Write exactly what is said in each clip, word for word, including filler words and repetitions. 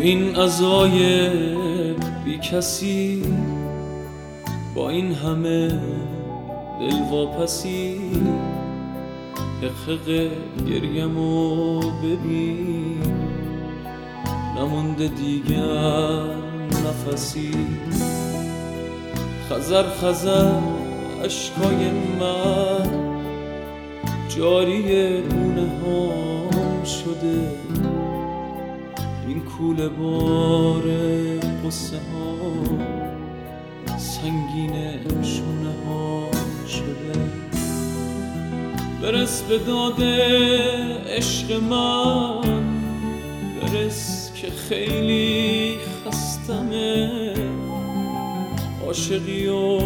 این عزای بی کسی، با این همه دلواپسی، حقق گریمو ببین، نمونده دیگر نفسی. خزر خزر اشکای من جاری گونه هام شده، این کوله بار قصه ها سنگین شونه ها شده. برس به داد عشق من، برس که خیلی خستمه، عاشقی و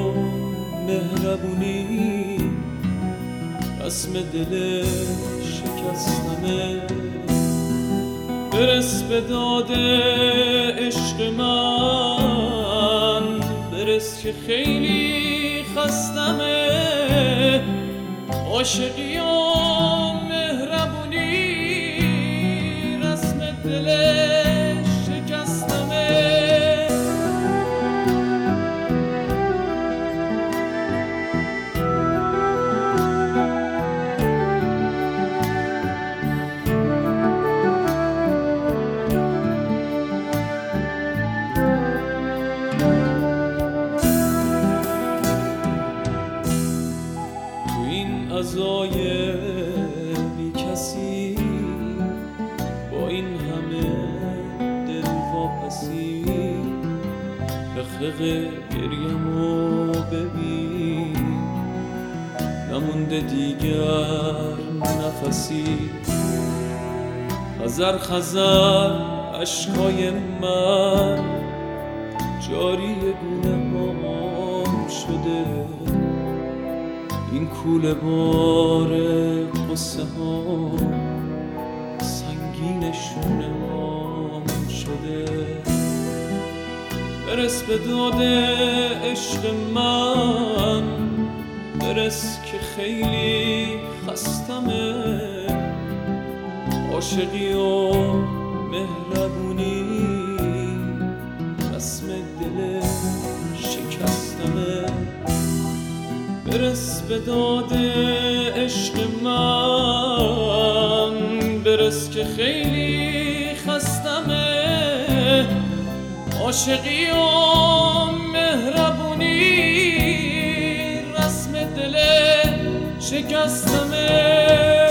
مهربونی رسم دل شکستمه. برس به داد عشق من، برس که خیلی خستمه، عاشقی و مهربونی رسم دل شکستمه. عزای بی کسی، با این همه دلواپسی، حقق گریمو ببین، نمونده دیگر نفسی. خزر خزر اشکای من جاری گونه هام شده، این کوله بار قصه ها سنگین شونه هام شده. برس به داد عشق من، برس که خیلی خستمه، عاشقی و مهربونی رسم دل شکستمه. برس به داد عشق من، برس که خیلی خستمه، عاشقی و مهربونی رسم دل شکستمه.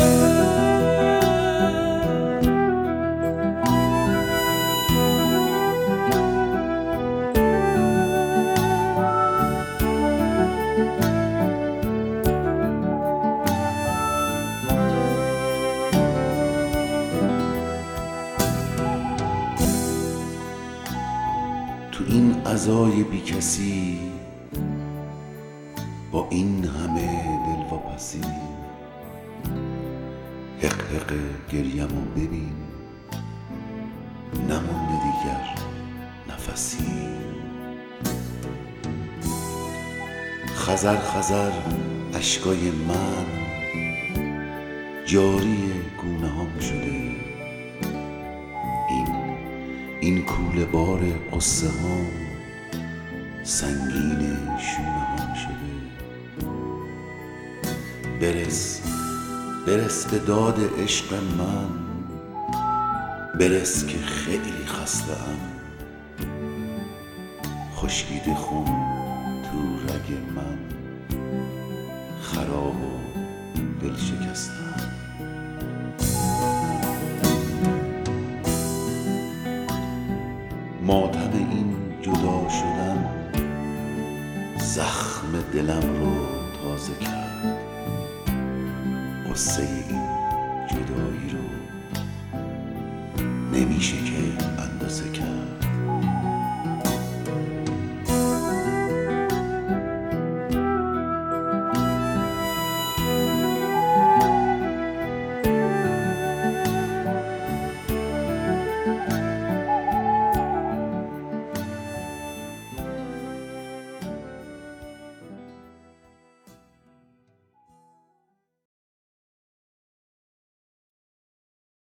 تو این عزای بی کسی، با این همه دلواپسی، حق حق گریمو ببین، نمونده دیگر نفسی. خزر خزر اشکای من جاری گونه هام شده، این این کوله بار قصه ها سنگین شونه هام شده. برس برس به داد عشق من، برس که خیلی خسته ام، خشکیده خون تو رگ من، خراب و دل شکستم. ماتم این جدا شدن زخم دلم رو تازه کرد، قصه این جدایی رو نمیشه که